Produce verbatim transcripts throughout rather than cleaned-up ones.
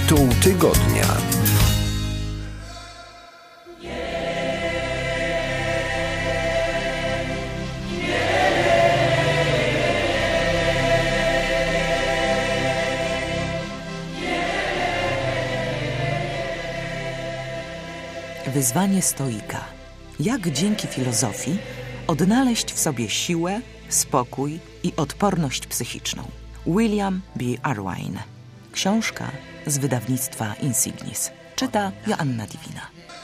Tytuł tygodnia. Wyzwanie stoika. Jak dzięki filozofii odnaleźć w sobie siłę, spokój i odporność psychiczną. William B. Irwine. Książka z wydawnictwa Insignis. Czyta Joanna Divina.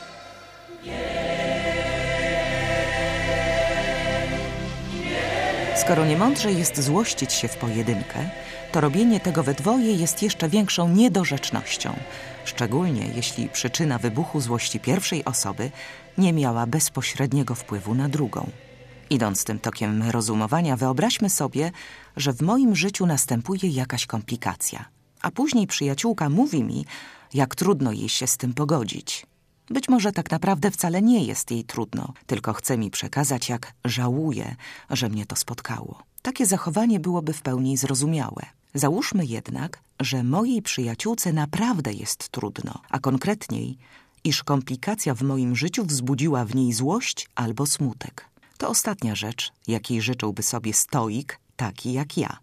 Skoro niemądrze jest złościć się w pojedynkę, to robienie tego we dwoje jest jeszcze większą niedorzecznością, szczególnie jeśli przyczyna wybuchu złości pierwszej osoby nie miała bezpośredniego wpływu na drugą. Idąc tym tokiem rozumowania, wyobraźmy sobie, że w moim życiu następuje jakaś komplikacja, a później przyjaciółka mówi mi, jak trudno jej się z tym pogodzić. Być może tak naprawdę wcale nie jest jej trudno, tylko chce mi przekazać, jak żałuje, że mnie to spotkało. Takie zachowanie byłoby w pełni zrozumiałe. Załóżmy jednak, że mojej przyjaciółce naprawdę jest trudno, a konkretniej, iż komplikacja w moim życiu wzbudziła w niej złość albo smutek. To ostatnia rzecz, jakiej życzyłby sobie stoik, taki jak ja.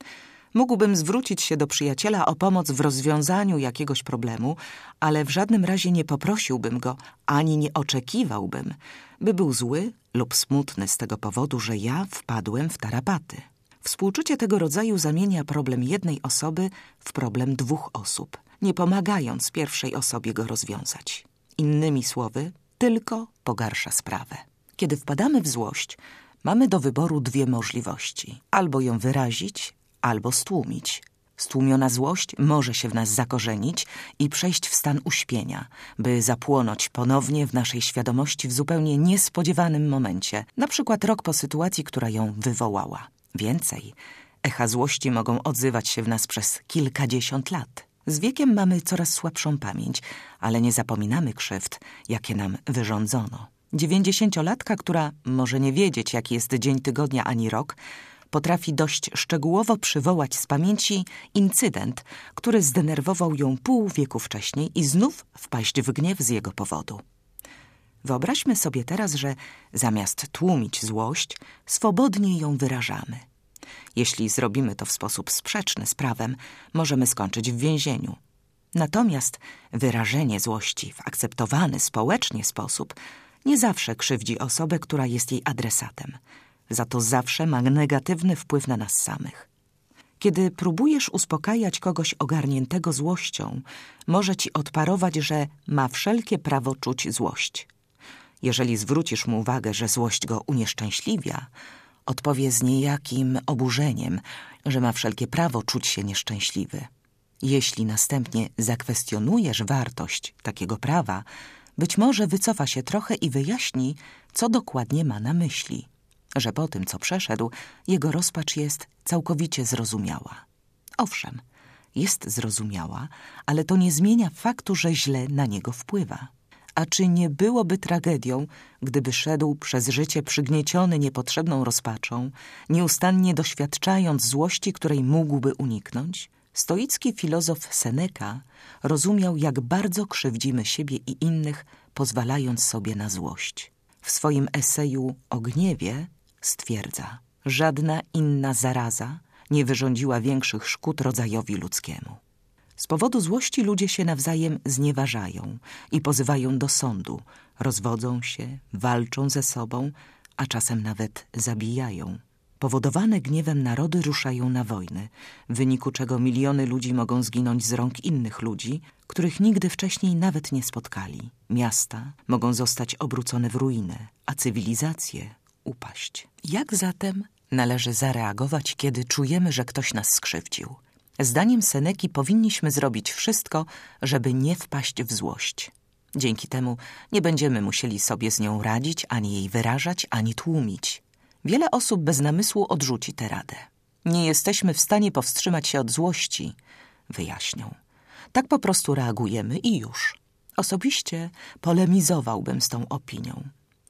Mógłbym zwrócić się do przyjaciela o pomoc w rozwiązaniu jakiegoś problemu, ale w żadnym razie nie poprosiłbym go, ani nie oczekiwałbym, by był zły lub smutny z tego powodu, że ja wpadłem w tarapaty. Współczucie tego rodzaju zamienia problem jednej osoby w problem dwóch osób, nie pomagając pierwszej osobie go rozwiązać. Innymi słowy, tylko pogarsza sprawę. Kiedy wpadamy w złość, mamy do wyboru dwie możliwości. Albo ją wyrazić, albo stłumić. Stłumiona złość może się w nas zakorzenić i przejść w stan uśpienia, by zapłonąć ponownie w naszej świadomości w zupełnie niespodziewanym momencie, na przykład rok po sytuacji, która ją wywołała. Więcej, echa złości mogą odzywać się w nas przez kilkadziesiąt lat. Z wiekiem mamy coraz słabszą pamięć, ale nie zapominamy krzywd, jakie nam wyrządzono. Dziewięćdziesięciolatka, która może nie wiedzieć, jaki jest dzień tygodnia ani rok, potrafi dość szczegółowo przywołać z pamięci incydent, który zdenerwował ją pół wieku wcześniej i znów wpaść w gniew z jego powodu. Wyobraźmy sobie teraz, że zamiast tłumić złość, swobodnie ją wyrażamy. Jeśli zrobimy to w sposób sprzeczny z prawem, możemy skończyć w więzieniu. Natomiast wyrażenie złości w akceptowany społecznie sposób nie zawsze krzywdzi osobę, która jest jej adresatem. Za to zawsze ma negatywny wpływ na nas samych. Kiedy próbujesz uspokajać kogoś ogarniętego złością, może ci odparować, że ma wszelkie prawo czuć złość. Jeżeli zwrócisz mu uwagę, że złość go unieszczęśliwia, odpowie z niejakim oburzeniem, że ma wszelkie prawo czuć się nieszczęśliwy. Jeśli następnie zakwestionujesz wartość takiego prawa, być może wycofa się trochę i wyjaśni, co dokładnie ma na myśli. Że po tym, co przeszedł, jego rozpacz jest całkowicie zrozumiała. Owszem, jest zrozumiała, ale to nie zmienia faktu, że źle na niego wpływa. A czy nie byłoby tragedią, gdyby szedł przez życie przygnieciony niepotrzebną rozpaczą, nieustannie doświadczając złości, której mógłby uniknąć? Stoicki filozof Seneca rozumiał, jak bardzo krzywdzimy siebie i innych, pozwalając sobie na złość. W swoim eseju o gniewie stwierdza: żadna inna zaraza nie wyrządziła większych szkód rodzajowi ludzkiemu. Z powodu złości ludzie się nawzajem znieważają i pozywają do sądu, rozwodzą się, walczą ze sobą, a czasem nawet zabijają. Powodowane gniewem narody ruszają na wojny, w wyniku czego miliony ludzi mogą zginąć z rąk innych ludzi, których nigdy wcześniej nawet nie spotkali. Miasta mogą zostać obrócone w ruinę, a cywilizacje upaść. Jak zatem należy zareagować, kiedy czujemy, że ktoś nas skrzywdził? Zdaniem Seneki powinniśmy zrobić wszystko, żeby nie wpaść w złość. Dzięki temu nie będziemy musieli sobie z nią radzić, ani jej wyrażać, ani tłumić. Wiele osób bez namysłu odrzuci tę radę. Nie jesteśmy w stanie powstrzymać się od złości, wyjaśnią. Tak po prostu reagujemy i już. Osobiście polemizowałbym z tą opinią.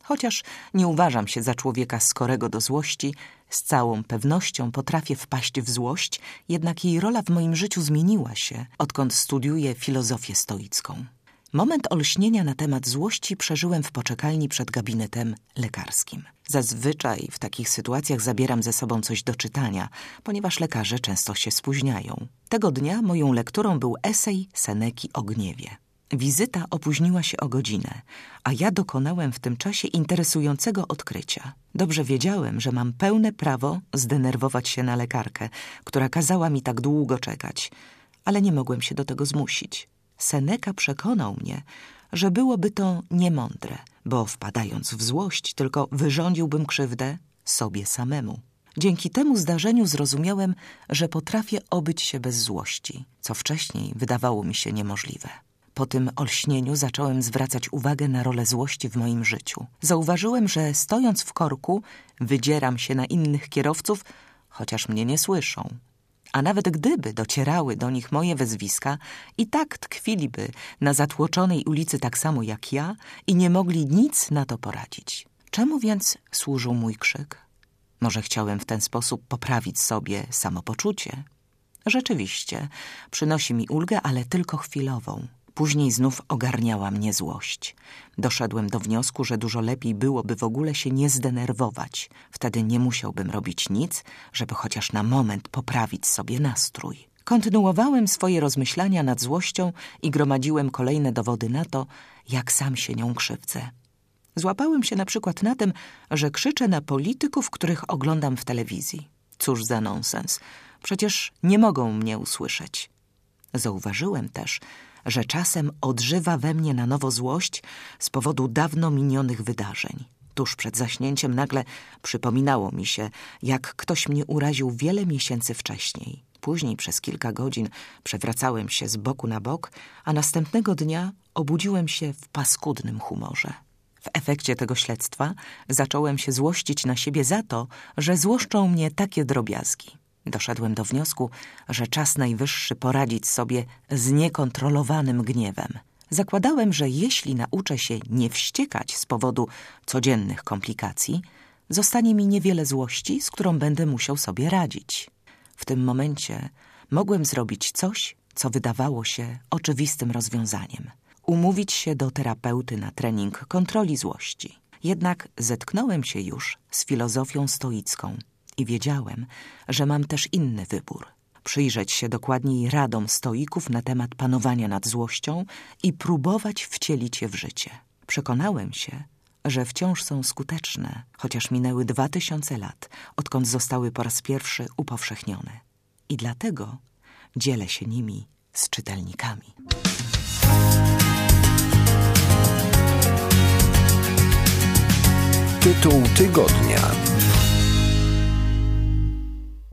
Chociaż nie uważam się za człowieka skorego do złości, z całą pewnością potrafię wpaść w złość, jednak jej rola w moim życiu zmieniła się, odkąd studiuję filozofię stoicką. Moment olśnienia na temat złości przeżyłem w poczekalni przed gabinetem lekarskim. Zazwyczaj w takich sytuacjach zabieram ze sobą coś do czytania, ponieważ lekarze często się spóźniają. Tego dnia moją lekturą był esej Seneki o gniewie. Wizyta opóźniła się o godzinę, a ja dokonałem w tym czasie interesującego odkrycia. Dobrze wiedziałem, że mam pełne prawo zdenerwować się na lekarkę, która kazała mi tak długo czekać, ale nie mogłem się do tego zmusić. Seneka przekonał mnie, że byłoby to niemądre, bo wpadając w złość tylko wyrządziłbym krzywdę sobie samemu. Dzięki temu zdarzeniu zrozumiałem, że potrafię obyć się bez złości, co wcześniej wydawało mi się niemożliwe. Po tym olśnieniu zacząłem zwracać uwagę na rolę złości w moim życiu. Zauważyłem, że stojąc w korku wydzieram się na innych kierowców, chociaż mnie nie słyszą. A nawet gdyby docierały do nich moje wezwiska, i tak tkwiliby na zatłoczonej ulicy tak samo jak ja i nie mogli nic na to poradzić. Czemu więc służył mój krzyk? Może chciałem w ten sposób poprawić sobie samopoczucie? Rzeczywiście, przynosi mi ulgę, ale tylko chwilową. Później znów ogarniała mnie złość. Doszedłem do wniosku, że dużo lepiej byłoby w ogóle się nie zdenerwować. Wtedy nie musiałbym robić nic, żeby chociaż na moment poprawić sobie nastrój. Kontynuowałem swoje rozmyślania nad złością i gromadziłem kolejne dowody na to, jak sam się nią krzywdzę. Złapałem się na przykład na tym, że krzyczę na polityków, których oglądam w telewizji. Cóż za nonsens. Przecież nie mogą mnie usłyszeć. Zauważyłem też, że czasem odżywa we mnie na nowo złość z powodu dawno minionych wydarzeń. Tuż przed zaśnięciem nagle przypominało mi się, jak ktoś mnie uraził wiele miesięcy wcześniej. Później przez kilka godzin przewracałem się z boku na bok, a następnego dnia obudziłem się w paskudnym humorze. W efekcie tego śledztwa zacząłem się złościć na siebie za to, że złoszczą mnie takie drobiazgi. Doszedłem do wniosku, że czas najwyższy poradzić sobie z niekontrolowanym gniewem. Zakładałem, że jeśli nauczę się nie wściekać z powodu codziennych komplikacji, zostanie mi niewiele złości, z którą będę musiał sobie radzić. W tym momencie mogłem zrobić coś, co wydawało się oczywistym rozwiązaniem. Umówić się do terapeuty na trening kontroli złości. Jednak zetknąłem się już z filozofią stoicką i wiedziałem, że mam też inny wybór. Przyjrzeć się dokładniej radom stoików na temat panowania nad złością i próbować wcielić je w życie. Przekonałem się, że wciąż są skuteczne, chociaż minęły dwa tysiące lat, odkąd zostały po raz pierwszy upowszechnione. I dlatego dzielę się nimi z czytelnikami. Tytuł tygodnia.